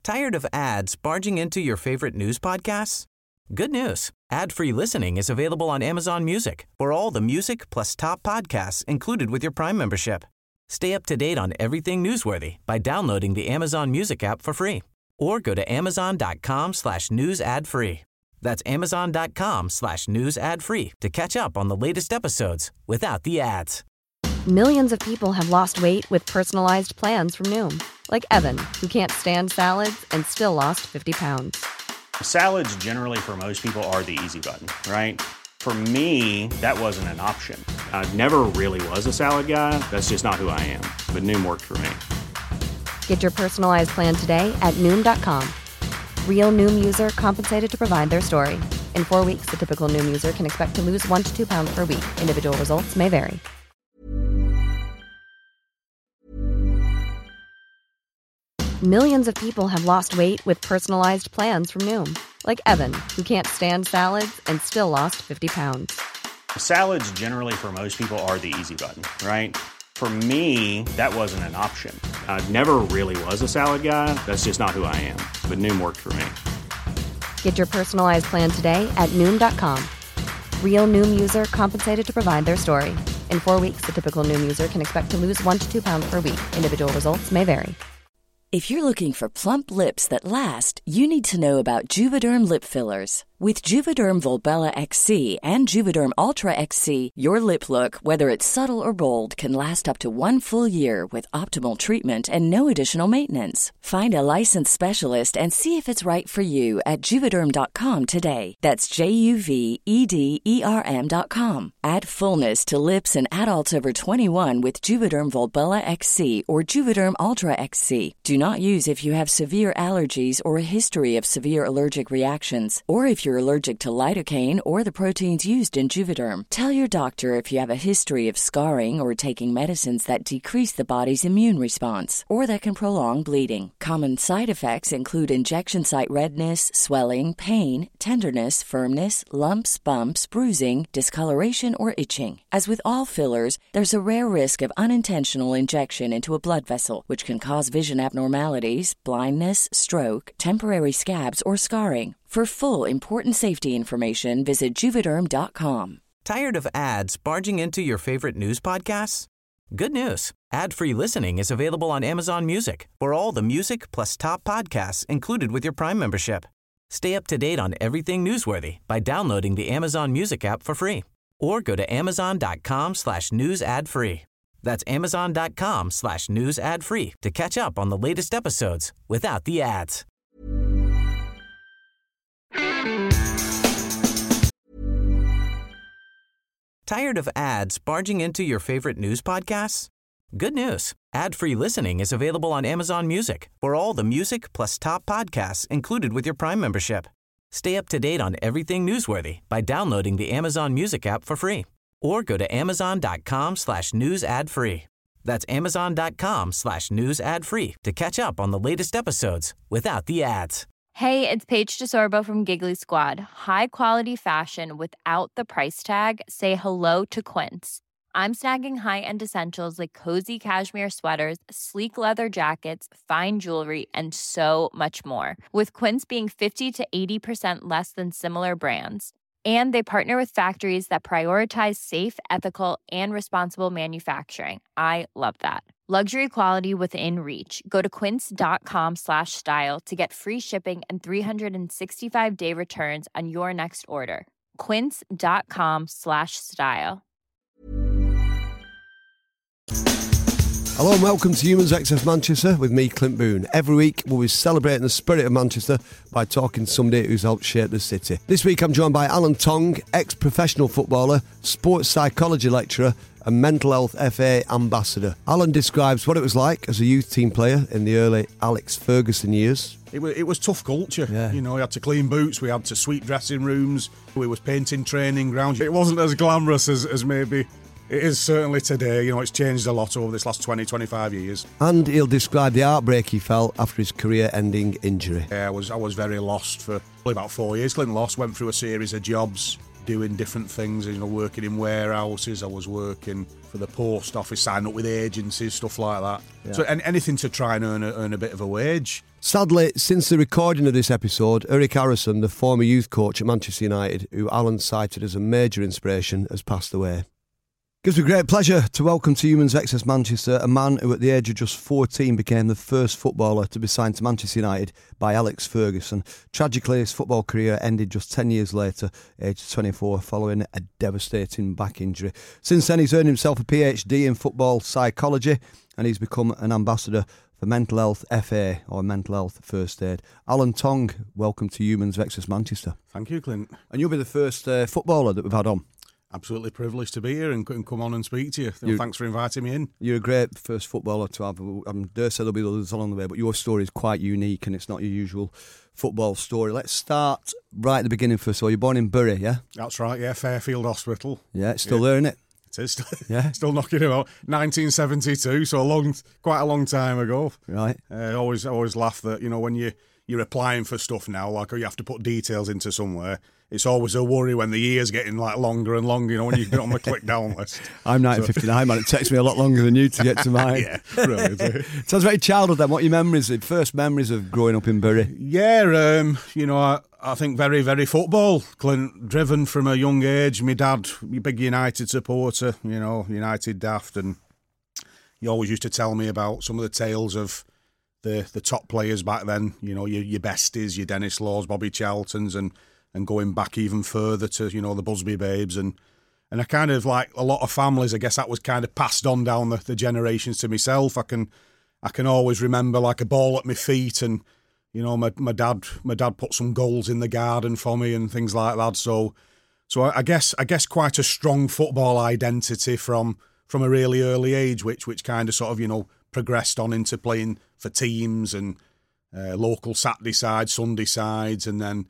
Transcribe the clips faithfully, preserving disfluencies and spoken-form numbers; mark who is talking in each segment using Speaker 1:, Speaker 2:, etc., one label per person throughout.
Speaker 1: Tired of ads barging into your favorite news podcasts? Good news. Ad-free listening is available on Amazon Music for all the music plus top podcasts included with your Prime membership. Stay up to date on everything newsworthy by downloading the Amazon Music app for free or go to amazon.com slash news ad free. That's amazon.com slash news ad free to catch up on the latest episodes without the ads.
Speaker 2: Millions of people have lost weight with personalized plans from Noom. Like Evan, who can't stand salads and still lost fifty pounds.
Speaker 3: Salads generally for most people are the easy button, right? For me, that wasn't an option. I never really was a salad guy. That's just not who I am. But Noom worked for me.
Speaker 2: Get your personalized plan today at Noom dot com. Real Noom user compensated to provide their story. In four weeks, the typical Noom user can expect to lose one to two pounds per week. Individual results may vary. Millions of people have lost weight with personalized plans from Noom. Like Evan, who can't stand salads and still lost fifty pounds.
Speaker 3: Salads generally for most people are the easy button, right? For me, that wasn't an option. I never really was a salad guy. That's just not who I am. But Noom worked for me.
Speaker 2: Get your personalized plan today at Noom dot com. Real Noom user compensated to provide their story. In four weeks, the typical Noom user can expect to lose one to two pounds per week. Individual results may vary.
Speaker 4: If you're looking for plump lips that last, you need to know about Juvederm lip fillers. With Juvederm Volbella X C and Juvederm Ultra X C, your lip look, whether it's subtle or bold, can last up to one full year with optimal treatment and no additional maintenance. Find a licensed specialist and see if it's right for you at Juvederm dot com today. That's J U V E D E R M dot com. Add fullness to lips in adults over twenty-one with Juvederm Volbella X C or Juvederm Ultra X C. Do not use if you have severe allergies or a history of severe allergic reactions, or if you're allergic to lidocaine or the proteins used in Juvederm. Tell your doctor if you have a history of scarring or taking medicines that decrease the body's immune response or that can prolong bleeding. Common side effects include injection site redness, swelling, pain, tenderness, firmness, lumps, bumps, bruising, discoloration, or itching. As with all fillers, there's a rare risk of unintentional injection into a blood vessel, which can cause vision abnormalities, blindness, stroke, temporary scabs, or scarring. For full, important safety information, visit Juvederm dot com.
Speaker 1: Tired of ads barging into your favorite news podcasts? Good news. Ad-free listening is available on Amazon Music for all the music plus top podcasts included with your Prime membership. Stay up to date on everything newsworthy by downloading the Amazon Music app for free or go to amazon.com slash news ad free. That's amazon.com slash news ad free to catch up on the latest episodes without the ads. Tired of ads barging into your favorite news podcasts? Good news. Ad-free listening is available on Amazon Music for all the music plus top podcasts included with your Prime membership. Stay up to date on everything newsworthy by downloading the Amazon Music app for free or go to amazon.com slash news ad free. That's amazon.com slash news ad free to catch up on the latest episodes without the ads.
Speaker 5: Hey, it's Paige DeSorbo from Giggly Squad. High quality fashion without the price tag. Say hello to Quince. I'm snagging high-end essentials like cozy cashmere sweaters, sleek leather jackets, fine jewelry, and so much more. With Quince being fifty to eighty percent less than similar brands. And they partner with factories that prioritize safe, ethical, and responsible manufacturing. I love that. Luxury quality within reach. Go to quince.com slash style to get free shipping and three sixty-five day returns on your next order. Quince.com slash style.
Speaker 6: Hello and welcome to Humans X F Manchester with me, Clint Boone. Every week we'll be celebrating the spirit of Manchester by talking to somebody who's helped shape the city. This week I'm joined by Alan Tong, ex-professional footballer, sports psychology lecturer and mental health F A ambassador. Alan describes what it was like as a youth team player in the early Alex Ferguson years.
Speaker 7: It was, it was tough culture.
Speaker 6: Yeah.
Speaker 7: You know, we had to clean boots, we had to sweep dressing rooms, we was painting training grounds. It wasn't as glamorous as, as maybe it is certainly today. You know, it's changed a lot over this last twenty, twenty-five years.
Speaker 6: And he'll describe the heartbreak he felt after his career-ending injury.
Speaker 7: Yeah, I was I was very lost for probably about four years. Clint lost, went through a series of jobs, doing different things, you know, working in warehouses. I was working for the post office, signing up with agencies, stuff like that.
Speaker 6: Yeah.
Speaker 7: So and anything to try and earn a, earn a bit of a wage.
Speaker 6: Sadly, since the recording of this episode, Eric Harrison, the former youth coach at Manchester United, who Alan cited as a major inspiration, has passed away. Gives me great pleasure to welcome to Humans Excess Manchester a man who at the age of just fourteen became the first footballer to be signed to Manchester United by Alex Ferguson. Tragically, his football career ended just ten years later, aged twenty-four, following a devastating back injury. Since then, he's earned himself a P H D in football psychology and he's become an ambassador for Mental Health F A, or Mental Health First Aid. Alan Tong, welcome to Humans Excess Manchester.
Speaker 7: Thank you, Clint.
Speaker 6: And you'll be the first uh, footballer that we've had on.
Speaker 7: Absolutely privileged to be here and, and come on and speak to you. you. Thanks for inviting me in.
Speaker 6: You're a great first footballer to have. I dare say there'll be others along the way, but your story is quite unique and it's not your usual football story. Let's start right at the beginning first of all. You're born in Bury, yeah?
Speaker 7: That's right, yeah, Fairfield Hospital.
Speaker 6: Yeah, it's still
Speaker 7: yeah.
Speaker 6: there, isn't it?
Speaker 7: It is.
Speaker 6: Yeah.
Speaker 7: Still knocking about. nineteen seventy-two, so a long, quite a long time ago.
Speaker 6: Right.
Speaker 7: Uh, I always, always laugh that, you know, when you, you're applying for stuff now, like you have to put details into somewhere, it's always a worry when the year's getting like longer and longer, you know, when you get on the click down list.
Speaker 6: I'm nineteen fifty-nine, so. Man. It takes me a lot longer than you to get to mine.
Speaker 7: Yeah, brilliant.
Speaker 6: Sounds very childhood then. What are your memories, the first memories of growing up in Bury?
Speaker 7: Yeah, um, you know, I, I think very, very football. Clint, driven from a young age. My dad, a big United supporter, you know, United daft, and he always used to tell me about some of the tales of the the top players back then, you know, your, your besties, your Dennis Laws, Bobby Charltons, and and going back even further to, you know, the Busby Babes. And and I kind of, like a lot of families, I guess that was kind of passed on down the, the generations to myself. I can I can always remember like a ball at my feet, and, you know, my my dad my dad put some goals in the garden for me and things like that. So so I, I guess I guess quite a strong football identity from from a really early age, which which kind of sort of, you know, progressed on into playing for teams and uh, local Saturday sides, Sunday sides, and then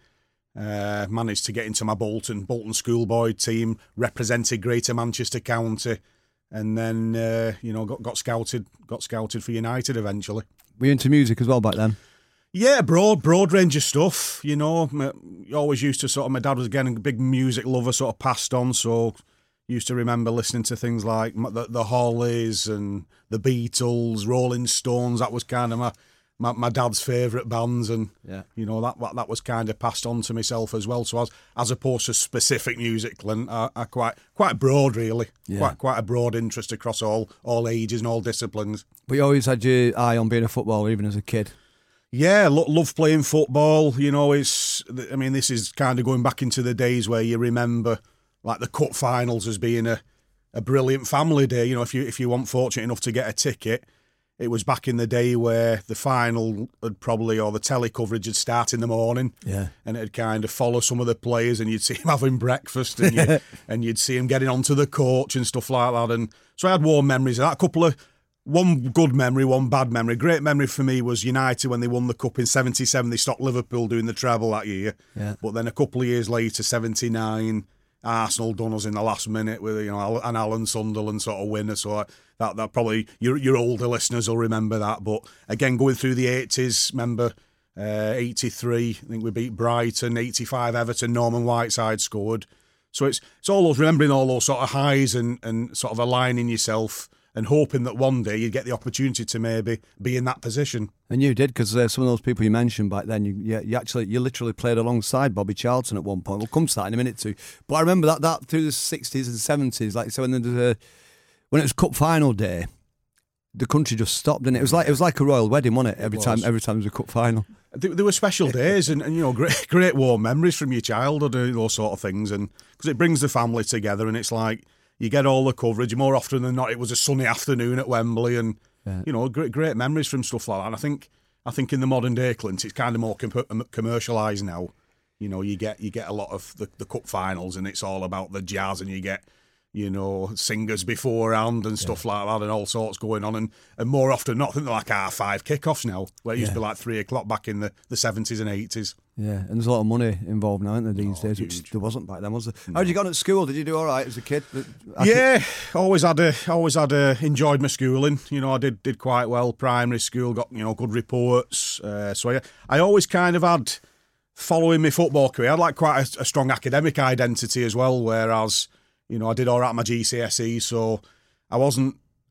Speaker 7: uh, managed to get into my Bolton Bolton schoolboy team, represented Greater Manchester County, and then uh, you know got got scouted got scouted for United eventually.
Speaker 6: Were you into music as well back then?
Speaker 7: Yeah, broad broad range of stuff. You know, my, always used to sort of. My dad was again a big music lover, sort of passed on, so. Used to remember listening to things like the, the Hollies and the Beatles, Rolling Stones. That was kind of my my, my dad's favourite bands, and
Speaker 6: yeah.
Speaker 7: you know that, that that was kind of passed on to myself as well. So as as opposed to specific music, Clint, I, I quite quite broad really,
Speaker 6: yeah.
Speaker 7: quite quite a broad interest across all all ages and all disciplines.
Speaker 6: But you always had your eye on being a footballer, even as a kid.
Speaker 7: Yeah, lo- love playing football. You know, it's I mean this is kind of going back into the days where you remember. Like the cup finals as being a, a brilliant family day. You know, if you if you weren't fortunate enough to get a ticket, it was back in the day where the final had probably, or the telly coverage would start in the morning.
Speaker 6: Yeah.
Speaker 7: And it'd kind of follow some of the players and you'd see him having breakfast and, you, and you'd see him getting onto the coach and stuff like that. And so I had warm memories of that. A couple of, one good memory, one bad memory. Great memory for me was United when they won the cup in seventy-seven. They stopped Liverpool doing the treble that year.
Speaker 6: Yeah.
Speaker 7: But then a couple of years later, seventy-nine... Arsenal done us in the last minute with, you know, an Alan Sunderland sort of winner. So that that probably your your older listeners will remember that. But again, going through the eighties, remember uh, eighty-three, I think we beat Brighton, eighty-five Everton, Norman Whiteside scored. So it's it's all those remembering all those sort of highs and and sort of aligning yourself and hoping that one day you'd get the opportunity to maybe be in that position.
Speaker 6: And you did, because uh, some of those people you mentioned back then, you, you you actually you literally played alongside Bobby Charlton at one point. We'll come to that in a minute too. But I remember that that through the sixties and seventies, like so when there was a, when it was cup final day, the country just stopped, and it was like it was like a royal wedding, wasn't it? Every
Speaker 7: it was.
Speaker 6: time every time there was a cup final.
Speaker 7: There, there were special days, and, and you know, great great warm memories from your childhood, and those sort of things, and because it brings the family together, and it's like. You get all the coverage. More often than not, it was a sunny afternoon at Wembley, and yeah. you know, great great memories from stuff like that. And I think I think in the modern day, Clint, it's kind of more com- commercialised now. You know, you get you get a lot of the, the cup finals, and it's all about the jazz, and you get you know singers beforehand and stuff yeah. like that, and all sorts going on. And, and more often than not, I think they're like R five kickoffs now, where it used yeah. to be like three o'clock back in the the seventies and eighties.
Speaker 6: Yeah, and there's a lot of money involved now, isn't there, these oh, days, huge. Which there wasn't back then, was there? No. How did you get on at school? Did you do all right as a kid? I
Speaker 7: yeah, could... always had a, always had a, enjoyed my schooling. You know, I did did quite well. Primary school, got you know good reports. Uh, so I, I always kind of had, following my football career, I had like quite a, a strong academic identity as well. Whereas, you know, I did all right at my G C S E, so I wasn't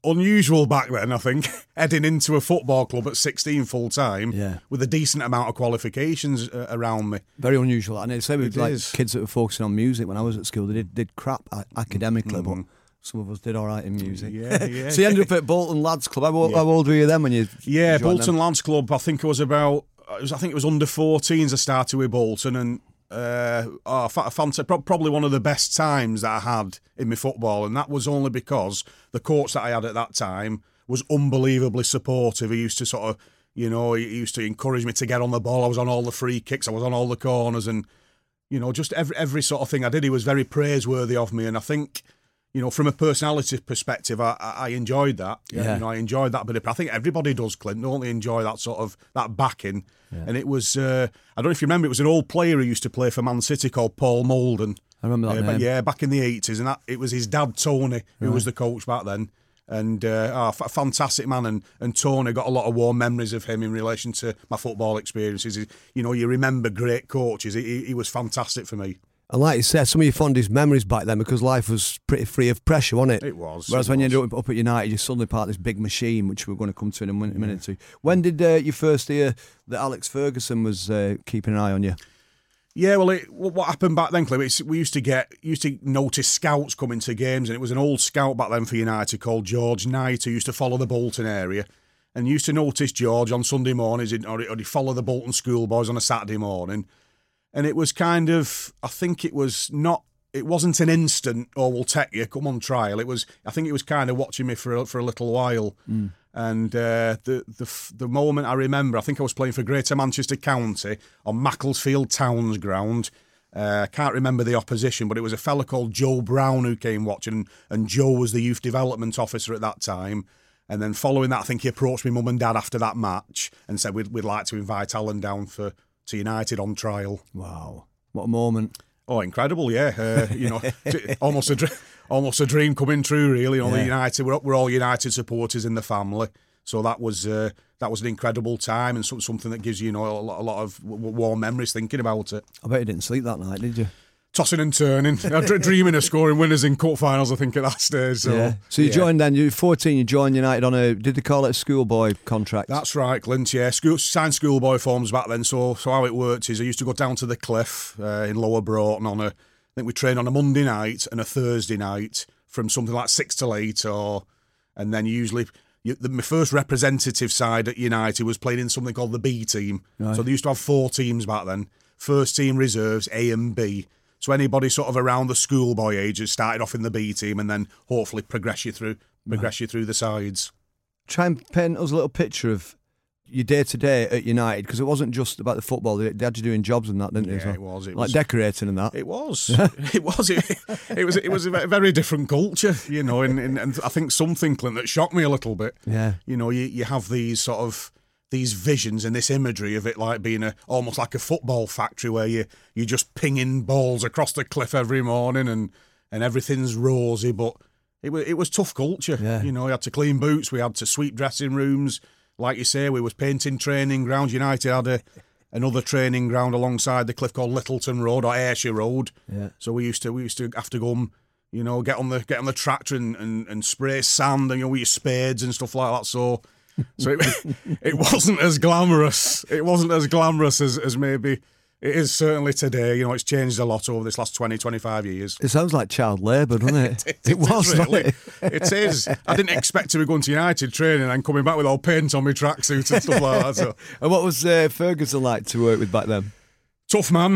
Speaker 7: unusual back then, I think, heading into a football club at sixteen full time
Speaker 6: Yeah.
Speaker 7: with a decent amount of qualifications uh, around me.
Speaker 6: Very unusual. And it's same with
Speaker 7: It
Speaker 6: like
Speaker 7: is.
Speaker 6: kids that were focusing on music when I was at school. They did, did crap a- academically,
Speaker 7: Mm.
Speaker 6: but some of us did all right in music.
Speaker 7: Yeah, yeah.
Speaker 6: So you ended up at Bolton Lads Club. How,
Speaker 7: Yeah.
Speaker 6: how old were you then when you
Speaker 7: Yeah,
Speaker 6: joined
Speaker 7: Bolton
Speaker 6: them?
Speaker 7: Lads Club. I think it was about. It was, I think it was under fourteens. I started with Bolton, and uh, oh, I fa- I fancied pro- probably one of the best times that I had in my football, and that was only because the coach that I had at that time was unbelievably supportive. He used to sort of, you know, he used to encourage me to get on the ball. I was on all the free kicks. I was on all the corners, and you know, just every every sort of thing I did, he was very praiseworthy of me, and I think. You know, from a personality perspective, I, I I enjoyed that.
Speaker 6: Yeah.
Speaker 7: You know, I enjoyed that bit of. I think everybody does, Clint. Don't they enjoy that sort of that backing?
Speaker 6: Yeah.
Speaker 7: And it was. Uh, I don't know if you remember. It was an old player who used to play for Man City called Paul Molden.
Speaker 6: I remember that
Speaker 7: Uh, but
Speaker 6: name.
Speaker 7: yeah, back in the eighties, and that it was his dad Tony who was the coach back then. And uh, oh, f- fantastic man, and and Tony got a lot of warm memories of him in relation to my football experiences. He- You know, you remember great coaches. He, he, he was fantastic for me.
Speaker 6: And like you said, some of your fondest memories back then because life was pretty free of pressure, wasn't it?
Speaker 7: It was.
Speaker 6: Whereas
Speaker 7: it
Speaker 6: when
Speaker 7: was.
Speaker 6: you ended up, up at United, you suddenly part of this big machine, which we're going to come to in a minute, minute or two. When did uh, you first hear that Alex Ferguson was uh, keeping an eye on you?
Speaker 7: Yeah, well, it, what what happened back then, Cliff, it's, we used to get used to notice scouts coming to games, and it was an old scout back then for United called George Knight who used to follow the Bolton area, and used to notice George on Sunday mornings, he'd- or he'd follow the Bolton schoolboys on a Saturday morning, and it was kind of, I think it was not, it wasn't an instant, oh, we'll take you, come on trial. It was, I think it was kind of watching me for a, for a little while. And uh, the the f- the moment I remember, I think I was playing for Greater Manchester County on Macclesfield Town's ground. Uh, I can't remember the opposition, but it was a fella called Joe Brown who came watching, and Joe was the youth development officer at that time. And then following that, I think he approached me mum and dad after that match and said we'd, we'd like to invite Alan down for to United on trial.
Speaker 6: Wow. What a moment.
Speaker 7: Oh, incredible! Yeah, uh, you know, t- almost a dr- almost a dream coming true. Really, you know,
Speaker 6: Yeah.
Speaker 7: the United we're, we're all United supporters in the family, so that was uh, that was an incredible time and so, something that gives you, you know, a lot, a lot of w- warm memories thinking about it.
Speaker 6: I bet you didn't sleep that night, did you?
Speaker 7: Tossing and turning, dr- dreaming of scoring winners in cup finals. I think at that stage. So,
Speaker 6: yeah. So you
Speaker 7: yeah.
Speaker 6: joined then, you were fourteen, you joined United on a, did they call it a schoolboy contract?
Speaker 7: That's right, Clint. Yeah, school, signed schoolboy forms back then. So, so how it worked is I used to go down to the Cliff uh, in Lower Broughton on a. I think we trained on a Monday night and a Thursday night from something like six till eight, or and then usually. You, the, my first representative side at United was playing in something called the B team.
Speaker 6: Right.
Speaker 7: So they used to have four teams back then: first team, reserves, A and B. So anybody sort of around the schoolboy age has started off in the B team, and then hopefully progress you through progress you through the sides.
Speaker 6: Try and paint us a little picture of your day to day at United, because it wasn't just about the football. They, they had you doing jobs and that, didn't they?
Speaker 7: Yeah,
Speaker 6: as well?
Speaker 7: it was. It
Speaker 6: like
Speaker 7: was
Speaker 6: decorating and that.
Speaker 7: It was. it was. It, it was. It was a ve- very different culture, you know. And, and, and I think something, Clint, that shocked me a little bit.
Speaker 6: Yeah.
Speaker 7: You know, you, you have these sort of these visions and this imagery of it like being a almost like a football factory where you you're just pinging balls across the cliff every morning and and everything's rosy, but it was it was tough culture.
Speaker 6: Yeah.
Speaker 7: You know, we had to clean boots, we had to sweep dressing rooms. Like you say, we was painting training grounds. United had a, another training ground alongside the cliff called Littleton Road or Ayrshire Road.
Speaker 6: Yeah.
Speaker 7: So we used to we used to have to go and, you know, get on the get on the tractor and, and, and spray sand and, you know, with your spades and stuff like that. So so it, it wasn't as glamorous. It wasn't as glamorous as, as maybe it is certainly today. You know, it's changed a lot over this last twenty, twenty-five years.
Speaker 6: It sounds like child labour, doesn't it?
Speaker 7: It,
Speaker 6: it was,
Speaker 7: is really.
Speaker 6: wasn't it?
Speaker 7: It is. I didn't expect to be going to United training and coming back with all paint on my tracksuit and stuff like that. So.
Speaker 6: And what was uh, Ferguson like to work with back then?
Speaker 7: Tough man,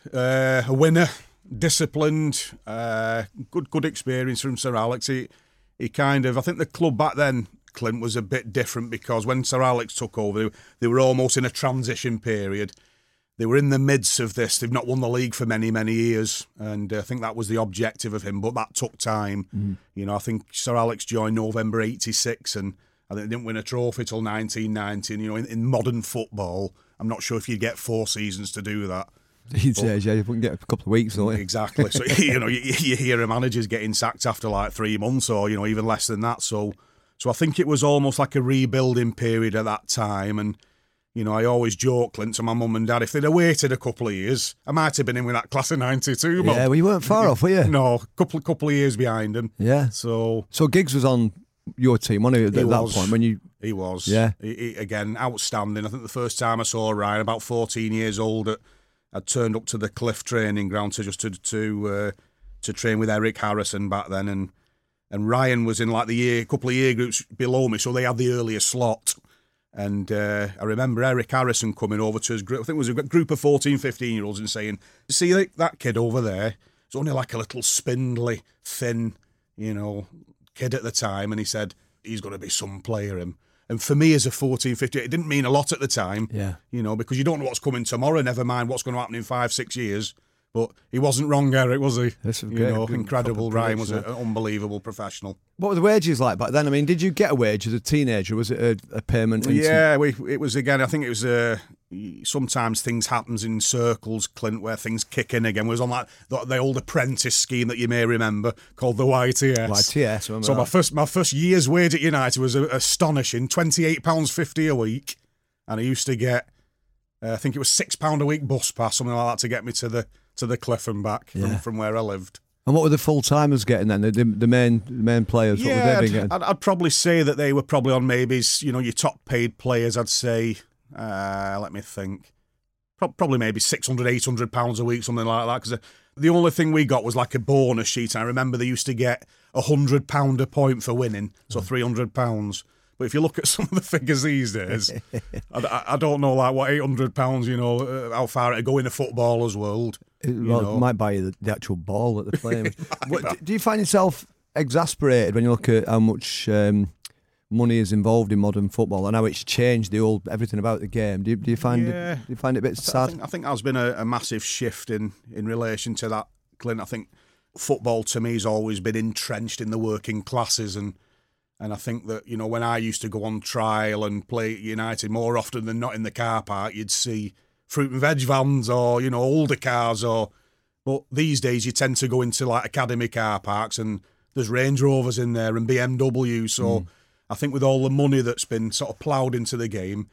Speaker 7: uh, a winner, disciplined, uh, good good experience from Sir Alex. He, he kind of, I think the club back then, Clint, was a bit different because when Sir Alex took over, they, they were almost in a transition period. They were in the midst of this. They've not won the league for many, many years, and uh, I think that was the objective of him, but that took time. Mm. You know, I think Sir Alex joined November eighty-six, and I think they didn't win a trophy till nineteen ninety. And, you know, in, in modern football, I'm not sure if you'd get four seasons to do that.
Speaker 6: He says, yeah, you wouldn't get a couple of weeks, don't you?
Speaker 7: Exactly. So, you know, you, you hear a manager's getting sacked after like three months or, you know, even less than that. So, so I think it was almost like a rebuilding period at that time. And, you know, I always joke, Clint, to my mum and dad, if they'd have waited a couple of years, I might have been in with that class of ninety-two.
Speaker 6: Yeah, well, you weren't far off, were you?
Speaker 7: No, a couple, couple of years behind them.
Speaker 6: Yeah.
Speaker 7: So,
Speaker 6: So Giggs was on your team, wasn't he, at
Speaker 7: He
Speaker 6: that
Speaker 7: was.
Speaker 6: point? When you,
Speaker 7: He was.
Speaker 6: Yeah.
Speaker 7: He, he, again, outstanding. I think the first time I saw Ryan, about fourteen years old, at, I'd turned up to the Cliff training ground to just to to uh, to train with Eric Harrison back then, and and Ryan was in like the year, couple of year groups below me, so they had the earlier slot. And uh, I remember Eric Harrison coming over to his group, I think it was a group of fourteen, fifteen year olds, and saying, "See that, that kid over there? It's only like a little spindly, thin, you know, kid at the time." And he said, "He's going to be some player, him." And for me as a fourteen, fifteen, it didn't mean a lot at the time,
Speaker 6: Yeah.
Speaker 7: you know, because you don't know what's coming tomorrow, never mind what's going to happen in five, six years. But he wasn't wrong, Eric, was he?
Speaker 6: That's a
Speaker 7: you
Speaker 6: great-
Speaker 7: know,
Speaker 6: good
Speaker 7: incredible.
Speaker 6: proper
Speaker 7: Ryan was an
Speaker 6: prediction.
Speaker 7: unbelievable professional.
Speaker 6: what were the wages like back then? I mean, did you get a wage as a teenager? Was it a, a payment? into-
Speaker 7: Yeah, we, it was again. I think it was. Uh, sometimes things happens in circles, Clint, where things kick in again. It was on that the, the old apprentice scheme that you may remember called the Y T S.
Speaker 6: Y T S, remember
Speaker 7: So my
Speaker 6: that?
Speaker 7: first my first year's wage at United was uh, astonishing, twenty eight pounds fifty a week, and I used to get, uh, I think it was six pound a week bus pass, something like that, to get me to the to the Cliff and back from,
Speaker 6: Yeah.
Speaker 7: from where I lived.
Speaker 6: And what were the full timers getting then? The, the, the main the main players. What were
Speaker 7: Yeah,
Speaker 6: they
Speaker 7: I'd,
Speaker 6: getting?
Speaker 7: I'd, I'd probably say that they were probably on maybe, you know, your top paid players. I'd say, uh, let me think, Pro- probably maybe six hundred, eight hundred pounds a week, something like that. Because the only thing we got was like a bonus sheet. And I remember they used to get a hundred pound a point for winning, so three hundred pounds. But if you look at some of the figures these days, I, I- I don't know like what eight hundred pounds, you know, uh, how far it go in a footballer's world.
Speaker 6: It,
Speaker 7: you
Speaker 6: well,
Speaker 7: know.
Speaker 6: it might buy you the, the actual ball that they're playing with. What, do- do you find yourself exasperated when you look at how much um, money is involved in modern football and how it's changed the old everything about the game? Do you, do you find
Speaker 7: Yeah.
Speaker 6: it, do you find it a bit
Speaker 7: I
Speaker 6: sad?
Speaker 7: think, I think there's been a, a massive shift in, in relation to that, Clint. I think football to me has always been entrenched in the working classes, and and I think that, you know, when I used to go on trial and play at United, more often than not in the car park, you'd see fruit and veg vans or, you know, older cars, or but these days you tend to go into like academy car parks and there's Range Rovers in there and B M W. So I think with all the money that's been sort of ploughed into the game,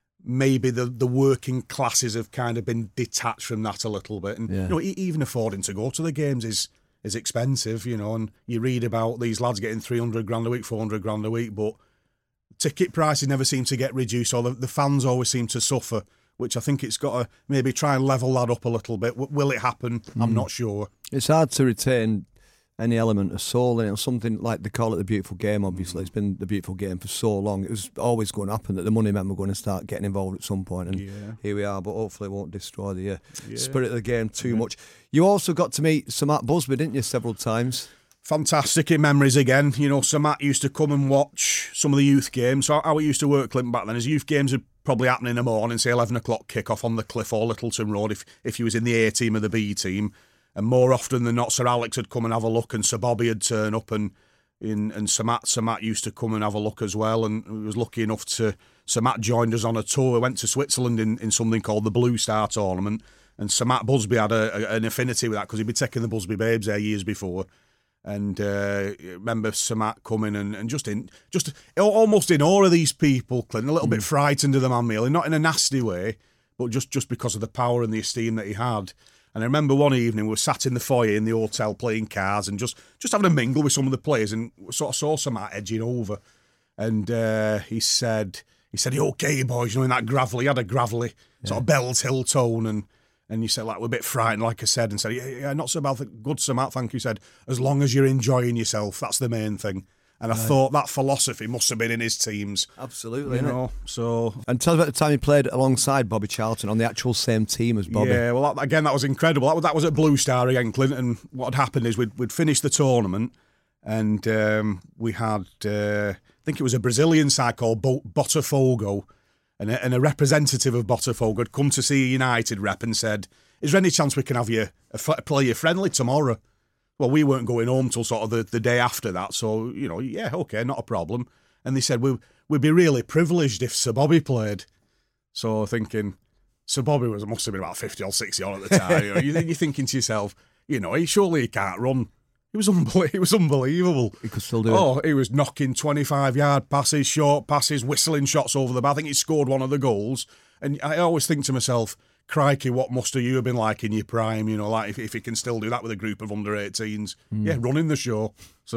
Speaker 7: maybe the, the working classes have kind of been detached from that a little bit. And
Speaker 6: Yeah.
Speaker 7: you know, e- even affording to go to the games is is expensive, you know, and you read about these lads getting three hundred grand a week, four hundred grand a week, but ticket prices never seem to get reduced, or the, the fans always seem to suffer, which I think it's got to maybe try and level that up a little bit. W- will it happen? I'm not sure.
Speaker 6: It's hard to retain any element of soul in it, or something like they call it the beautiful game. Obviously, it's been the beautiful game for so long. It was always going to happen that the money men were going to start getting involved at some point, and
Speaker 7: Yeah.
Speaker 6: here we are. But hopefully, it won't destroy the uh, spirit of the game too much. You also got to meet Sir Matt Busby, didn't you, several times?
Speaker 7: Fantastic in memories again. You know, Sir Matt used to come and watch some of the youth games. So how it used to work, Clint, back then is youth games would probably happen in the morning, say eleven o'clock kick-off on the Cliff or Littleton Road if, if he was in the A team or the B team. And more often than not, Sir Alex would come and have a look, and Sir Bobby would turn up, and in, and Sir Matt, Sir Matt used to come and have a look as well. And we was lucky enough to, Sir Matt joined us on a tour. We went to Switzerland in, in something called the Blue Star Tournament. And Sir Matt Busby had a, a, an affinity with that because he'd been taking the Busby Babes there years before. And uh, remember Sir Matt coming and, and just in, just almost in awe of these people, Clint, a little bit frightened of the man, really, not in a nasty way, but just, just because of the power and the esteem that he had. And I remember one evening we were sat in the foyer in the hotel playing cards and just, just having a mingle with some of the players, and we sort of saw Sir Matt edging over, and uh, he said, he said, "You okay, boys?" You know, in that gravelly, he had a gravelly sort of Bells Hill tone, and. And you said, like, we're a bit frightened, like I said, and said, yeah, yeah, not so bad. Good, Sir Matt, thank you. He said, as long as you're enjoying yourself, that's the main thing. And I thought that philosophy must have been in his teams.
Speaker 6: Absolutely,
Speaker 7: You know, so...
Speaker 6: And tell us about the time he played alongside Bobby Charlton on the actual same team as Bobby.
Speaker 7: Yeah, well, that, again, that was incredible. That was, that was at Blue Star again, Clint, and what had happened is we'd, we'd finished the tournament, and um, we had, uh, I think it was a Brazilian side called Bo- Botafogo, and a, and a representative of Botafogo had come to see a United rep and said, is there any chance we can have you a, a play you friendly tomorrow? Well, we weren't going home till sort of the, the day after that, so, you know, yeah, okay, not a problem. And they said, we, we'd be really privileged if Sir Bobby played. So thinking, Sir Bobby was must have been about fifty or sixty on at the time. You know, you- you're thinking to yourself, you know, he surely he can't run. It was, unbel- it was unbelievable.
Speaker 6: He could still do it.
Speaker 7: Oh, he was knocking twenty-five-yard passes, short passes, whistling shots over the bar. I think he scored one of the goals. And I always think to myself, crikey, what must have you have been like in your prime? You know, like if, if he can still do that with a group of under eighteens. Yeah, running the show. So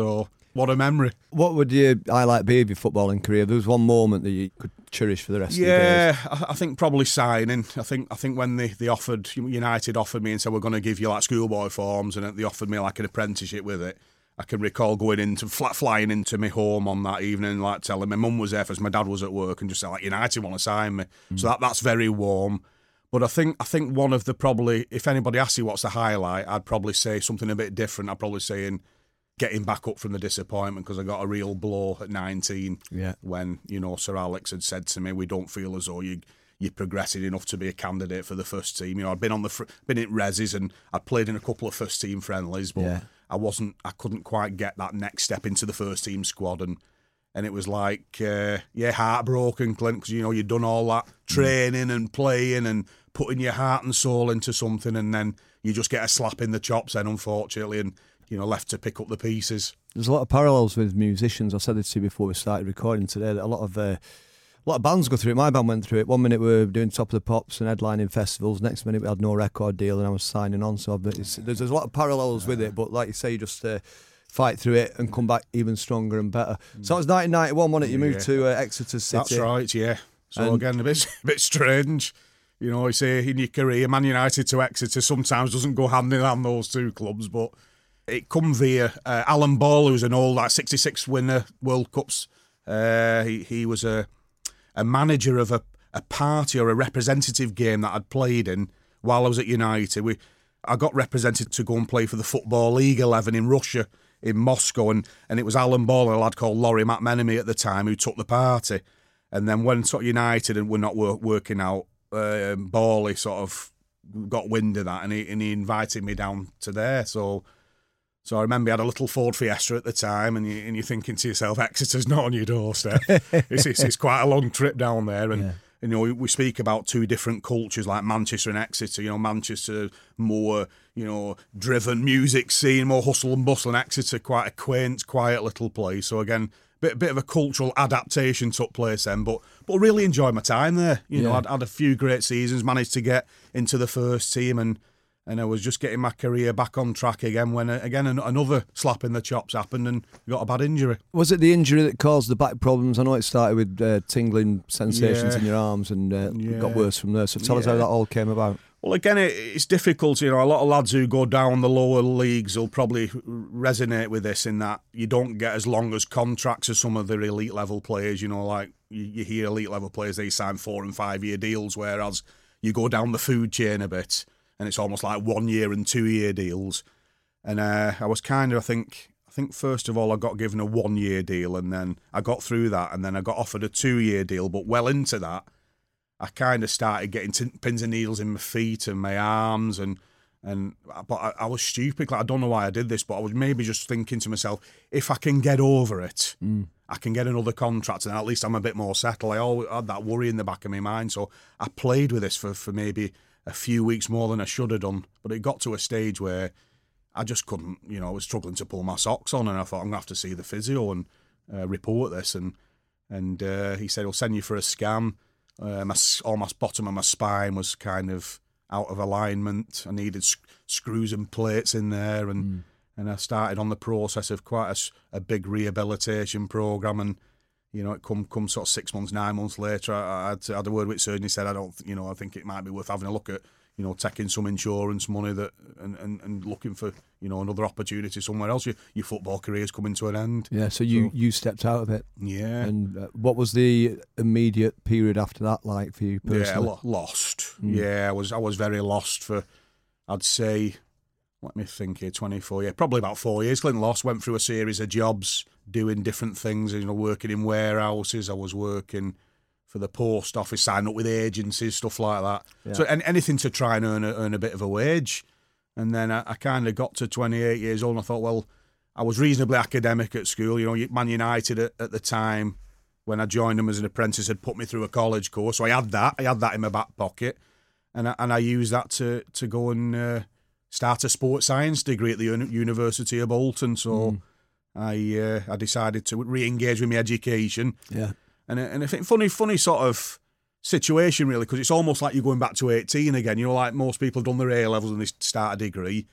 Speaker 7: what a memory.
Speaker 6: What would your highlight be of your footballing career? There was one moment that you could cherish for the rest
Speaker 7: yeah,
Speaker 6: of your days.
Speaker 7: Yeah, I, I think probably signing. I think I think when they, they offered, United offered me and said, we're going to give you like schoolboy forms, and they offered me like an apprenticeship with it. I can recall going into, flat flying into my home on that evening, like telling my mum was there because my dad was at work, and just saying, like, United want to sign me. Mm. So that that's very warm. But I think I think one of the probably, if anybody asks you what's the highlight, I'd probably say something a bit different. I'd probably say in getting back up from the disappointment, because I got a real blow at nineteen
Speaker 6: yeah.
Speaker 7: when, you know, Sir Alex had said to me, we don't feel as though you, you're progressing enough to be a candidate for the first team. You know, I'd been on the fr- been in resis and I'd played in a couple of first team friendlies, but yeah. I wasn't, I couldn't quite get that next step into the first team squad, and and it was like, uh, yeah, heartbroken, Clint, because, you know, you'd done all that training mm. and playing and putting your heart and soul into something, and then you just get a slap in the chops then, unfortunately, and, you know, left to pick up the pieces.
Speaker 6: There's a lot of parallels with musicians. I said this to you before we started recording today, that a lot of uh, a lot of bands go through it. My band went through it. One minute we were doing Top of the Pops and headlining festivals. Next minute we had no record deal and I was signing on. So it's, there's, there's a lot of parallels with it. But like you say, you just uh, fight through it and come back even stronger and better. So that was nineteen ninety-one, wasn't it? You moved yeah. to uh, Exeter City.
Speaker 7: That's right, yeah. So and again, a bit, a bit strange. You know, you say in your career, Man United to Exeter sometimes doesn't go hand in hand, those two clubs, but it come via uh, Alan Ball, who's an old like sixty-six winner World Cups. Uh, he he was a a manager of a, a party or a representative game that I'd played in while I was at United. We I got represented to go and play for the Football League eleven in Russia, in Moscow, and, and it was Alan Ball and a lad called Laurie McMenemy at the time who took the party. And then when sort of United and were not work, working out, uh, Bally sort of got wind of that, and he and he invited me down to there. So. So I remember I had a little Ford Fiesta at the time, and, you, and you're thinking to yourself, Exeter's not on your doorstep. it's, it's, it's quite a long trip down there, and yeah. you know we, we speak about two different cultures like Manchester and Exeter. You know, Manchester more, you know, driven music scene, more hustle and bustle, and Exeter quite a quaint, quiet little place. So again, bit bit of a cultural adaptation took place then, but but really enjoyed my time there. You yeah. know, I'd had a few great seasons, managed to get into the first team, and. And I was just getting my career back on track again when, again, another slap in the chops happened and got a bad injury.
Speaker 6: Was it the injury that caused the back problems? I know it started with uh, tingling sensations yeah. in your arms and uh, yeah. got worse from there. So tell yeah. us how that all came about.
Speaker 7: Well, again, it, it's difficult. You know, a lot of lads who go down the lower leagues will probably resonate with this in that you don't get as long as contracts as some of the elite level players. You know, like you, you hear elite level players, they sign four and five year deals, whereas you go down the food chain a bit. And it's almost like one year and two year deals. And uh, I was kind of, I think, I think first of all I got given a one year deal, and then I got through that, and then I got offered a two year deal. But well into that, I kind of started getting t- pins and needles in my feet and my arms, and and but I, I was stupid. Like, I don't know why I did this, but I was maybe just thinking to myself, if I can get over it, mm. I can get another contract, and at least I'm a bit more settled. I always had that worry in the back of my mind, so I played with this for for maybe a few weeks more than I should have done, but it got to a stage where I just couldn't, you know, I was struggling to pull my socks on, and I thought I'm going to have to see the physio and uh, report this, and and uh, he said, I'll send you for a scan. Uh, my, all my bottom of my spine was kind of out of alignment. I needed sc- screws and plates in there, and mm. and I started on the process of quite a, a big rehabilitation program, and you know, it come come sort of six months, nine months later, I, I had, to, had a word with surgeon. He said, I don't, you know, I think it might be worth having a look at, you know, taking some insurance money that and, and, and looking for, you know, another opportunity somewhere else. Your, your football career's coming to an end.
Speaker 6: Yeah, so you, so, you stepped out of it.
Speaker 7: Yeah.
Speaker 6: And uh, what was the immediate period after that like for you personally?
Speaker 7: Yeah, lo- lost. Mm. Yeah, I was I was very lost for, I'd say, let me think here, twenty-four, yeah, probably about four years. Clint lost, went through a series of jobs, doing different things, you know, working in warehouses. I was working for the post office, signing up with agencies, stuff like that. Yeah. So and anything to try and earn a, earn a bit of a wage. And then I, I kind of got to twenty-eight years old, and I thought, well, I was reasonably academic at school. You know, Man United at, at the time, when I joined them as an apprentice, had put me through a college course. So I had that. I had that in my back pocket. And I, and I used that to, to go and uh, start a sports science degree at the University of Bolton. So mm. I uh, I decided to re-engage with my education.
Speaker 6: Yeah.
Speaker 7: And and I think funny funny sort of situation really, because it's almost like you're going back to eighteen again. You know, like most people have done their A levels and they start a degree,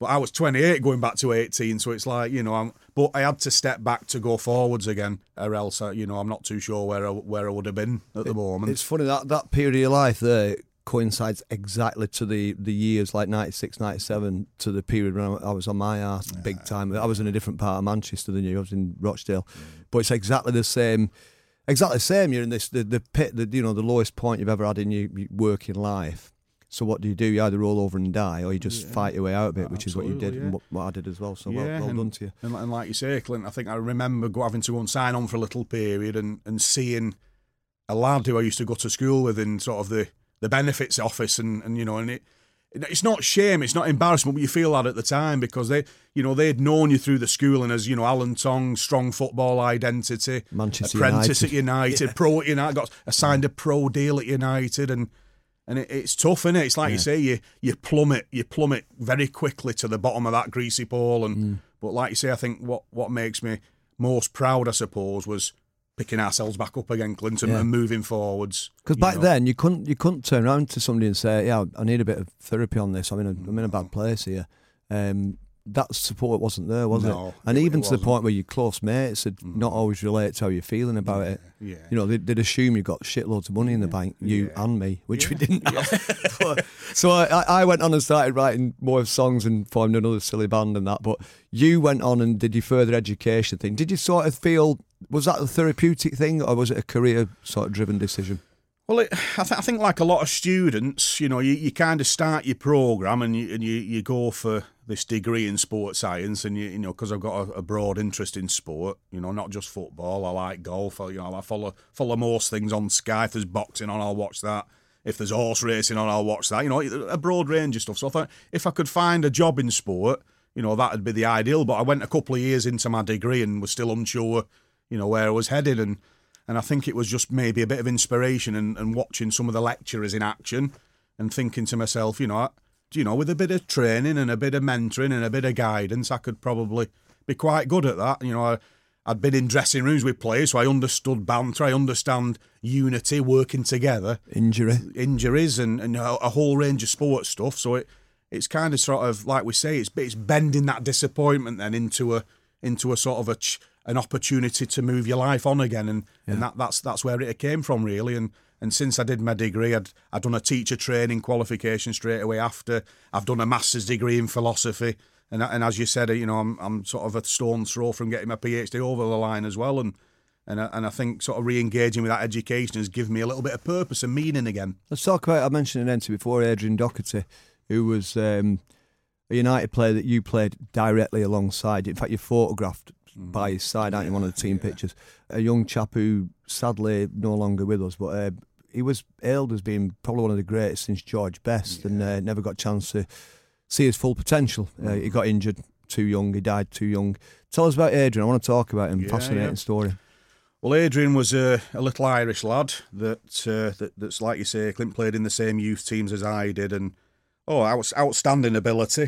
Speaker 7: But I was twenty-eight going back to eighteen, so it's like, you know, I'm, but I had to step back to go forwards again, or else, I, you know, I'm not too sure where I, where I would have been at the moment.
Speaker 6: It's funny, that, that period of your life there coincides exactly to the, the years like ninety-six, ninety-seven, to the period when I was on my arse yeah. big time. I was in a different part of Manchester than you. I was in Rochdale. Yeah. But it's exactly the same. Exactly the same. You're in this the, the pit, the, you know, the lowest point you've ever had in your, your working life. So what do you do? You either roll over and die, or you just yeah. fight your way out of it, which Absolutely, is what you did
Speaker 7: yeah.
Speaker 6: and what, what I did as well. So
Speaker 7: yeah,
Speaker 6: well, well
Speaker 7: and,
Speaker 6: done to you.
Speaker 7: And, and like you say, Clint, I think I remember go, having to go and sign on for a little period and, and seeing a lad who I used to go to school with in sort of the, the benefits office, and, and you know, and it it's not shame, it's not embarrassment, but you feel that at the time because they, you know, they'd known you through the schooling as, you know, Alan Tong, strong football identity,
Speaker 6: Manchester
Speaker 7: apprentice
Speaker 6: United.
Speaker 7: at United,
Speaker 6: yeah.
Speaker 7: pro at United, got assigned a pro deal at United, and and it, it's tough, isn't it? It's like yeah. you say, you you plummet, you plummet very quickly to the bottom of that greasy pole, and mm. but like you say, I think what what makes me most proud, I suppose, was picking ourselves back up again, Clinton, yeah. and moving forwards.
Speaker 6: Because back
Speaker 7: know.
Speaker 6: then you couldn't you couldn't turn around to somebody and say, "Yeah, I need a bit of therapy on this. I'm in a I'm in a bad place here." Um, that support wasn't there, was
Speaker 7: no,
Speaker 6: it? And
Speaker 7: it,
Speaker 6: even
Speaker 7: it
Speaker 6: to the point where your close mates had mm. not always relate to how you're feeling about
Speaker 7: yeah,
Speaker 6: it.
Speaker 7: Yeah.
Speaker 6: You know, they'd, they'd assume you got shitloads of money in the bank, you
Speaker 7: yeah.
Speaker 6: and me, which
Speaker 7: yeah.
Speaker 6: we didn't have. but, so I, I went on and started writing more songs and formed another silly band and that. But you went on and did your further education thing. Did you sort of feel, was that a therapeutic thing, or was it a career sort of driven decision?
Speaker 7: Well, it, I, th- I think like a lot of students, you know, you, you kind of start your programme and you and you, you go for this degree in sports science, and you, you know, because I've got a, a broad interest in sport, you know, not just football. I like golf. I, you know, I follow follow most things on Sky. If there's boxing on, I'll watch that. If there's horse racing on, I'll watch that. You know, a broad range of stuff. So I thought if I could find a job in sport, you know, that'd be the ideal. But I went a couple of years into my degree and was still unsure, you know, where I was headed, and. And I think it was just maybe a bit of inspiration and, and watching some of the lecturers in action and thinking to myself, you know, you know, with a bit of training and a bit of mentoring and a bit of guidance, I could probably be quite good at that. You know, I, I'd been in dressing rooms with players, so I understood banter, I understand unity, working together.
Speaker 6: Injury.
Speaker 7: Injuries and, and a, a whole range of sports stuff. So it it's kind of sort of, like we say, it's, it's bending that disappointment then into a into a sort of a... Ch- an opportunity to move your life on again, and, yeah. and that, that's that's where it came from really. And and since I did my degree, I'd I'd done a teacher training qualification straight away after. I've done a master's degree in philosophy, and and as you said, you know, I'm I'm sort of a stone's throw from getting my PhD over the line as well. And and I, and I think sort of re-engaging with that education has given me a little bit of purpose and meaning again. Let's
Speaker 6: talk about. I mentioned an entry before, Adrian Doherty, who was um, a United player that you played directly alongside. In fact, you photographed by his side, aren't you, one of the team yeah. pictures. A young chap who sadly no longer with us, but uh, he was hailed as being probably one of the greatest since George Best, yeah. and uh, never got a chance to see his full potential. Uh, he got injured too young, he died too young. Tell us about Adrian, I want to talk about him, yeah, fascinating yeah. story.
Speaker 7: Well, Adrian was a, a little Irish lad that, uh, that that's, like you say, Clint played in the same youth teams as I did, and oh, out, outstanding ability.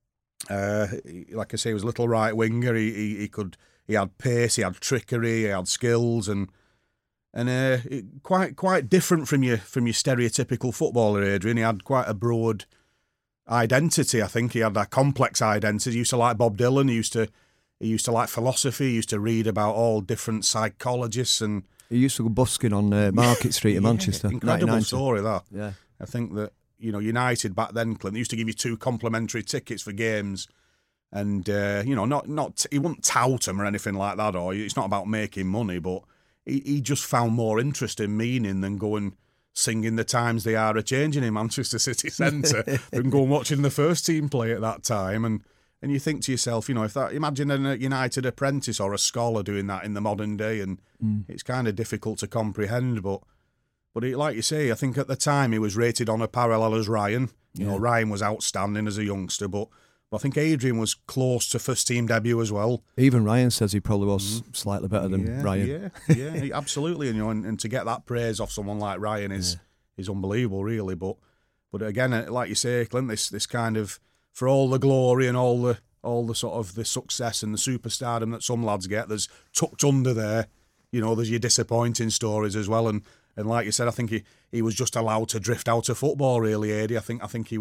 Speaker 7: Uh, like I say, he was a little right winger. He, he he could he had pace, he had trickery, he had skills, and and uh, it, quite quite different from your from your stereotypical footballer. Adrian, he had quite a broad identity. I think he had a complex identity. He used to like Bob Dylan. He used to he used to like philosophy. He used to read about all different psychologists, and
Speaker 6: he used to go busking on uh, Market Street in
Speaker 7: yeah,
Speaker 6: Manchester.
Speaker 7: Incredible story that.
Speaker 6: Yeah,
Speaker 7: I think that. You know, United back then, Clint, they used to give you two complimentary tickets for games, and uh, you know, not not he wouldn't tout them or anything like that, or it's not about making money, but he, he just found more interest in meaning than going singing the times they are a changing in Manchester City Centre than going watching the first team play at that time, and and you think to yourself, you know, if that imagine a United apprentice or a scholar doing that in the modern day, and mm. it's kind of difficult to comprehend, but. But he, like you say, I think at the time he was rated on a parallel as Ryan. You yeah. know, Ryan was outstanding as a youngster, but, but I think Adrian was close to first team debut as well.
Speaker 6: Even Ryan says he probably was mm. slightly better than
Speaker 7: yeah,
Speaker 6: Ryan.
Speaker 7: Yeah, yeah, absolutely. And, you know, and, and to get that praise off someone like Ryan is yeah. is unbelievable, really. But but again, like you say, Clint, this this kind of for all the glory and all the all the sort of the success and the superstardom that some lads get, there's tucked under there. You know, there's your disappointing stories as well, and. And like you said, I think he, he was just allowed to drift out of football, really, Adi. I think I think he was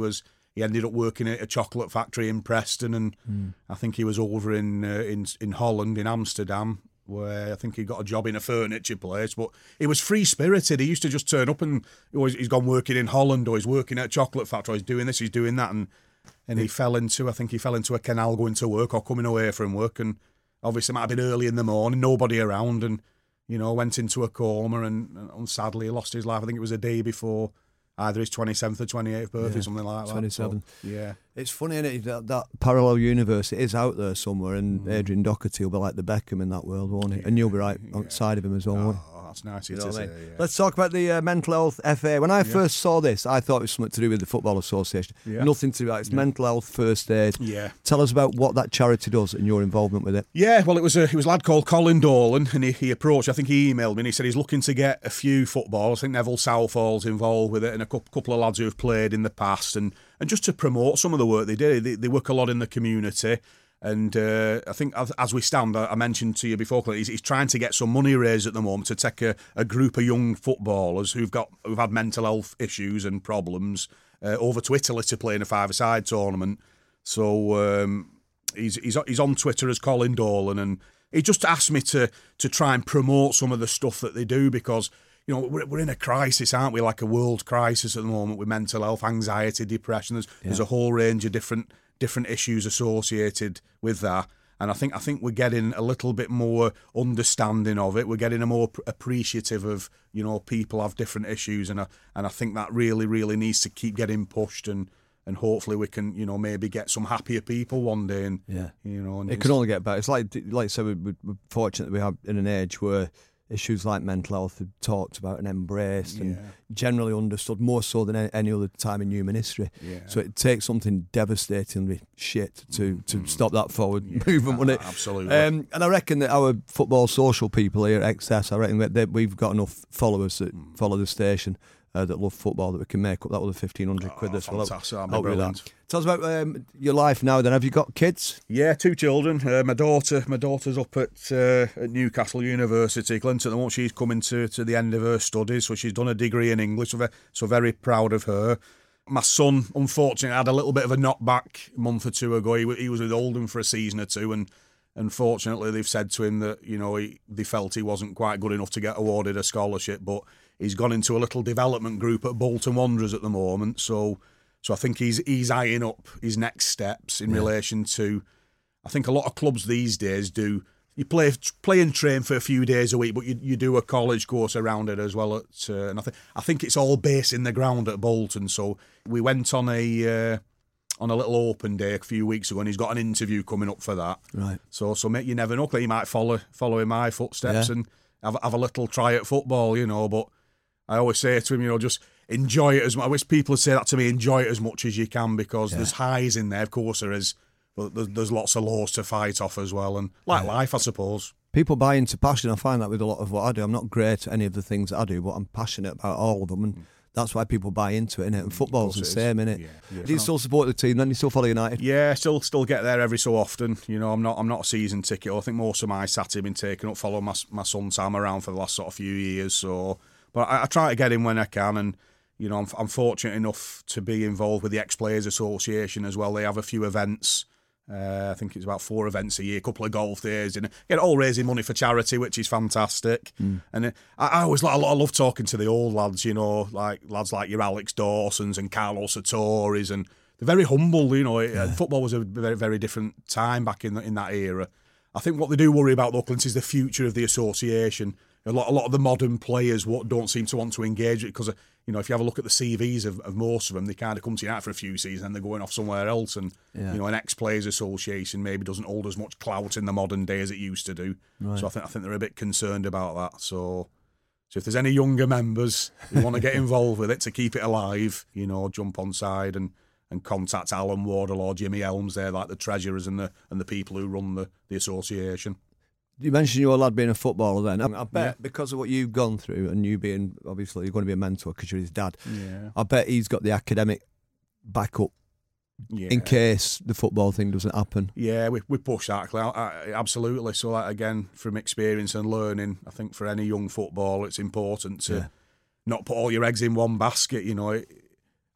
Speaker 7: he ended up working at a chocolate factory in Preston, and mm. I think he was over in uh, in in Holland, in Amsterdam, where I think he got a job in a furniture place. But he was free-spirited. He used to just turn up and oh, he's gone working in Holland, or he's working at a chocolate factory, or he's doing this, he's doing that, and and he fell into, I think he fell into a canal going to work or coming away from work, and obviously it might have been early in the morning, nobody around, and you know, went into a coma, and, and sadly he lost his life. I think it was a day before either his twenty-seventh or twenty-eighth birthday, yeah, something like that.
Speaker 6: twenty-seven.
Speaker 7: So, yeah.
Speaker 6: It's funny, isn't it? That, that parallel universe, it is out there somewhere, and mm. Adrian Doherty will be like the Beckham in that world, won't he? Yeah. And you'll be right yeah. outside of him as well, won't he?
Speaker 7: Oh, that's nice. You
Speaker 6: know
Speaker 7: to say,
Speaker 6: I mean?
Speaker 7: yeah.
Speaker 6: Let's talk about the uh, Mental Health F A. When I yeah. first saw this, I thought it was something to do with the Football Association. Yeah. Nothing to do with it. It's yeah. mental health first aid. Yeah. Tell us about what that charity does and your involvement with it.
Speaker 7: Yeah, well, it was a, it was a lad called Colin Dolan, and he, he approached, I think he emailed me, and he said he's looking to get a few footballers. I think Neville Southall's involved with it, and a couple of lads who have played in the past, and, and just to promote some of the work they do. They, they work a lot in the community. And uh, I think as, as we stand, I mentioned to you before, he's, he's trying to get some money raised at the moment to take a, a group of young footballers who've got who've had mental health issues and problems uh, over to Italy to play in a five-a-side tournament. So um, he's, he's he's on Twitter as Colin Dolan, and he just asked me to to try and promote some of the stuff that they do, because you know we're, we're in a crisis, aren't we? Like a world crisis at the moment with mental health, anxiety, depression. There's yeah. there's a whole range of different. different issues associated with that, and I think I think we're getting a little bit more understanding of it. We're getting a more appreciative of, you know, people have different issues, and I, and I think that really really needs to keep getting pushed, and and hopefully we can, you know, maybe get some happier people one day. And
Speaker 6: yeah,
Speaker 7: you know, and
Speaker 6: it can only get better. It's like like I said, we're, we're fortunate that we have in an age where issues like mental health are talked about and embraced and yeah. generally understood, more so than any other time in human history. Yeah. So it takes something devastatingly shit to, to mm. stop that forward yeah. movement, wouldn't it?
Speaker 7: Absolutely.
Speaker 6: Um, and I reckon that our football social people here at X S, I reckon that, that we've got enough followers that mm. follow the station uh, that love football that we can make up that other fifteen hundred quid.
Speaker 7: Oh,
Speaker 6: this
Speaker 7: fantastic.
Speaker 6: Well,
Speaker 7: That'd be brilliant.
Speaker 6: Tell us about um, your life now then. Have you got kids?
Speaker 7: Yeah, two children. Uh, my daughter, my daughter's up at, uh, at Newcastle University, Clint, at the moment. She's coming to, to the end of her studies, so she's done a degree in English, so very, so very proud of her. My son, unfortunately, had a little bit of a knockback a month or two ago. He, he was with Oldham for a season or two, and unfortunately they've said to him that, you know, he, they felt he wasn't quite good enough to get awarded a scholarship, but he's gone into a little development group at Bolton Wanderers at the moment, so so I think he's he's eyeing up his next steps in yeah. relation to, I think a lot of clubs these days do, you play play and train for a few days a week, but you you do a college course around it as well. At, uh, and I think I think it's all based in the ground at Bolton, so we went on a... Uh, on a little open day a few weeks ago, and he's got an interview coming up for that. Right. So, so mate, you never know. He might follow follow in my footsteps yeah. and have, have a little try at football, you know. But I always say to him, you know, just enjoy it as much. I wish people would say that to me. Enjoy it as much as you can, because yeah. there's highs in there, of course there is, but there's, there's lots of lows to fight off as well, and like yeah. life, I suppose. People
Speaker 6: buy into passion. I find that with a lot of what I do. I'm not great at any of the things that I do, but I'm passionate about all of them, and. Mm. That's why people buy into it, innit? And football's the same, innit? Yeah, yeah. Do you still support the team then? Do you still follow United?
Speaker 7: Yeah, still still get there every so often. You know, I'm not I'm not a season ticket. I think most of my Saturday have been taken up following my my son Sam around for the last sort of few years. So, but I, I try to get in when I can, and you know, I'm, I'm fortunate enough to be involved with the Ex-Players Association as well. They have a few events. Uh, I think it's about four events a year, a couple of golf days, and get all raising money for charity, which is fantastic. Mm. And uh, I, I always like, I love talking to the old lads, you know, like lads like your Alex Dawsons and Carlos Sartoris, and they're very humble. You know, yeah. Football was a very, very different time back in the, in that era. I think what they do worry about, though, Clint, is the future of the association. A lot, a lot of the modern players what don't seem to want to engage it because, you know, if you have a look at the C Vs of, of most of them, they kind of come to United for a few seasons and they're going off somewhere else. And, yeah. you know, an ex-players association maybe doesn't hold as much clout in the modern day as it used to do. Right. So I think I think they're a bit concerned about that. So, so if there's any younger members who want to get involved with it to keep it alive, you know, jump on side and, and contact Alan Wardle or Jimmy Elms. They're like the treasurers and the and the people who run the, the association.
Speaker 6: You mentioned your lad being a footballer then. I bet yeah. because of what you've gone through and you being, obviously, you're going to be a mentor because you're his dad. Yeah. I bet he's got the academic backup yeah. in case the football thing doesn't happen.
Speaker 7: Yeah, we we push that, absolutely. So, like, again, from experience and learning, I think for any young footballer, it's important to yeah. not put all your eggs in one basket, you know. It,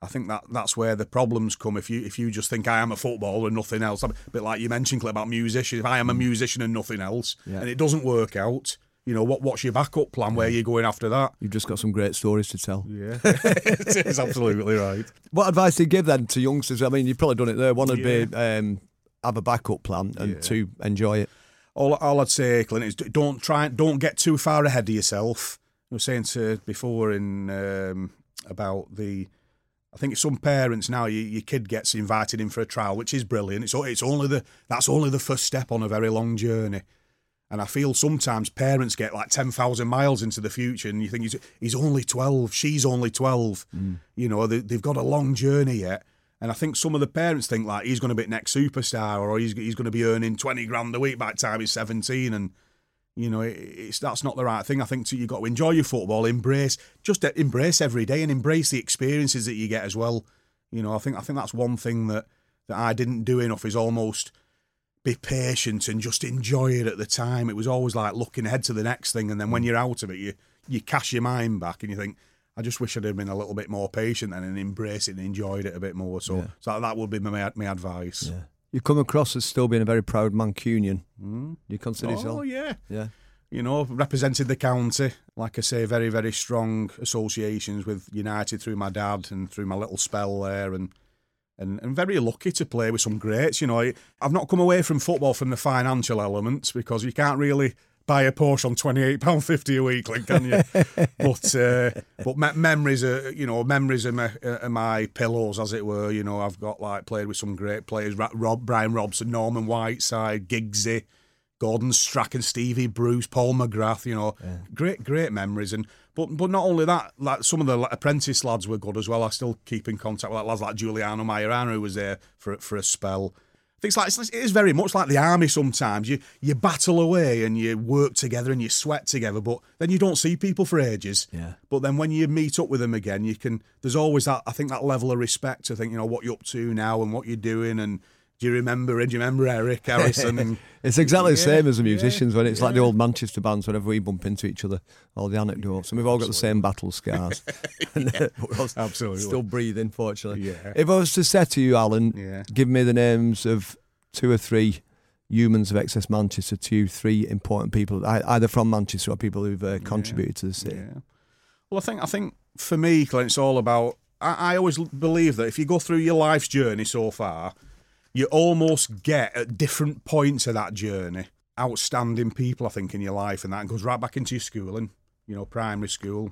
Speaker 7: I think that that's where the problems come. If you if you just think I am a footballer and nothing else, a bit like you mentioned, Clint, about musicians. If I am a musician and nothing else, yeah. and it doesn't work out, you know, what what's your backup plan? Yeah. Where are you going after that?
Speaker 6: You've just got some great stories to tell.
Speaker 7: Yeah, it is absolutely right.
Speaker 6: What advice do you give then to youngsters? I mean, you've probably done it there. One would yeah. be um, have a backup plan, and yeah. two, enjoy it.
Speaker 7: All, all I'd say, Clint, is don't try, don't get too far ahead of yourself. I was saying to before in um, about the. I think some parents now, you, your kid gets invited in for a trial, which is brilliant. It's it's only the that's only the first step on a very long journey, and I feel sometimes parents get like ten thousand miles into the future, and you think he's he's only twelve, she's only twelve, mm. you know, they, they've got a long journey yet, and I think some of the parents think like he's going to be next superstar, or he's he's going to be earning twenty grand a week by the time he's seventeen, and. You know, it's that's not the right thing. I think you've got to enjoy your football, embrace, just embrace every day and embrace the experiences that you get as well. You know, I think I think that's one thing that, that I didn't do enough is almost be patient and just enjoy it at the time. It was always like looking ahead to the next thing, and then when you're out of it, you you cast your mind back and you think, I just wish I'd have been a little bit more patient then and embraced it and enjoyed it a bit more. So, yeah. so that would be my my advice.
Speaker 6: Yeah. You come across as still being a very proud Mancunian. Mm. Do you consider
Speaker 7: oh,
Speaker 6: yourself?
Speaker 7: Oh, yeah.
Speaker 6: Yeah.
Speaker 7: You know, represented the county. Like I say, very, very strong associations with United through my dad and through my little spell there. And and, and very lucky to play with some greats. You know, I've not come away from football from the financial elements because you can't really buy a Porsche on twenty-eight pounds fifty a week, can you? but uh, but me- memories are, you know, memories are my, are my pillows, as it were. You know, I've got like played with some great players: Rob, Brian Robson, Norman Whiteside, Giggsy, Gordon Strachan, Stevie Bruce, Paul McGrath. You know, yeah. great great memories. And but but not only that, like some of the apprentice lads were good as well. I still keep in contact with lads like Giuliano Majorano, who was there for for a spell. It's like it is very much like the army. Sometimes you you battle away and you work together and you sweat together, but then you don't see people for ages.
Speaker 6: Yeah.
Speaker 7: But then when you meet up with them again, you can. There's always that. I think that level of respect to think, you know, what you're up to now and what you're doing, and do you remember? And do you remember Eric Harrison? And,
Speaker 6: it's exactly
Speaker 7: yeah,
Speaker 6: the same as the musicians
Speaker 7: yeah,
Speaker 6: when it's
Speaker 7: yeah.
Speaker 6: like the old Manchester bands. Whenever we bump into each other, all the anecdotes, and we've all got the same battle scars.
Speaker 7: yeah, absolutely,
Speaker 6: still breathing, fortunately.
Speaker 7: Yeah.
Speaker 6: If I was to say to you, Alan,
Speaker 7: yeah. give
Speaker 6: me the names of two or three humans of Excess Manchester, two, three important people, either from Manchester or people who've uh, contributed
Speaker 7: yeah.
Speaker 6: to the city.
Speaker 7: Yeah. Well, I think I think for me, Clint, it's all about. I, I always believe that if you go through your life's journey so far, you almost get at different points of that journey outstanding people. I think in your life, and that goes right back into your schooling. You know, primary school,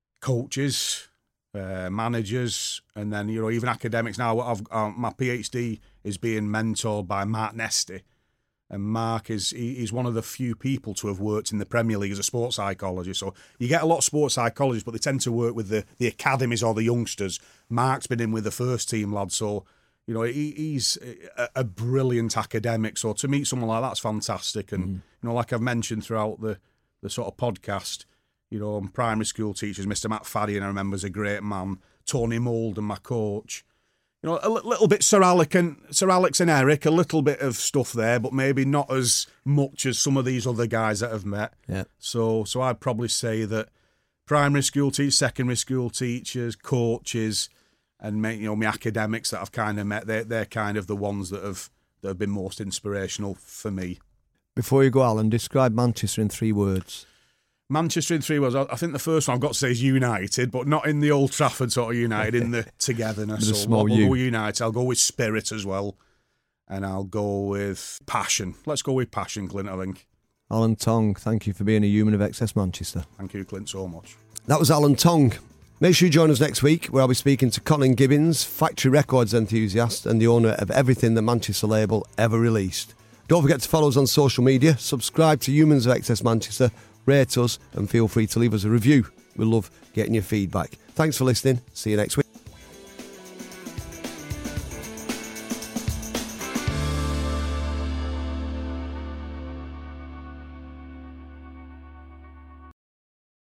Speaker 7: coaches. Uh, managers, and then, you know, even academics. Now I've uh, my PhD is being mentored by Mark Nesty, and Mark is he, he's one of the few people to have worked in the Premier League as a sports psychologist. So you get a lot of sports psychologists, but they tend to work with the, the academies or the youngsters. Mark's been in with the first team lads, so you know he, he's a, a brilliant academic. So to meet someone like that's fantastic, and mm. you know, like I've mentioned throughout the the sort of podcast. You know, primary school teachers, Mister Matt Faddy, and I remember, is a great man. Tony Moulden, my coach. You know, a l- little bit Sir Alec and Sir Alex and Eric, a little bit of stuff there, but maybe not as much as some of these other guys that I've met.
Speaker 6: Yeah.
Speaker 7: So, so I'd probably say that primary school teachers, secondary school teachers, coaches, and you know, my academics that I've kind of met, they're they're kind of the ones that have that have been most inspirational for me.
Speaker 6: Before you go, Alan, describe Manchester in three words.
Speaker 7: Manchester in three words. I think the first one I've got to say is United, but not in the Old Trafford sort of United, in the togetherness.
Speaker 6: With a small
Speaker 7: I'll
Speaker 6: U.
Speaker 7: go with United. I'll go with spirit as well, and I'll go with passion. Let's go with passion, Clint, I think.
Speaker 6: Alan Tong, thank you for being a human of Excess Manchester.
Speaker 7: Thank you, Clint, so much.
Speaker 6: That was Alan Tong. Make sure you join us next week, where I'll be speaking to Colin Gibbons, factory records enthusiast and the owner of everything the Manchester label ever released. Don't forget to follow us on social media, subscribe to Humans of Excess Manchester, rate us, and feel free to leave us a review. We love getting your feedback. Thanks for listening. See you next week.